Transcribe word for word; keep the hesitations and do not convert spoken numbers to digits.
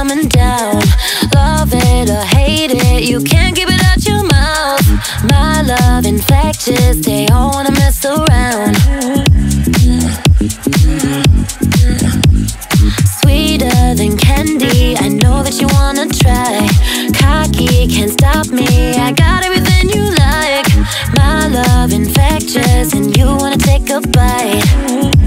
coming down. Love it or hate it, you can't keep it out your mouth. My love infectious, they all wanna mess around. Sweeter than candy, I know that you wanna try. Cocky, can't stop me, I got everything you like. My love infectious, and you wanna take a bite.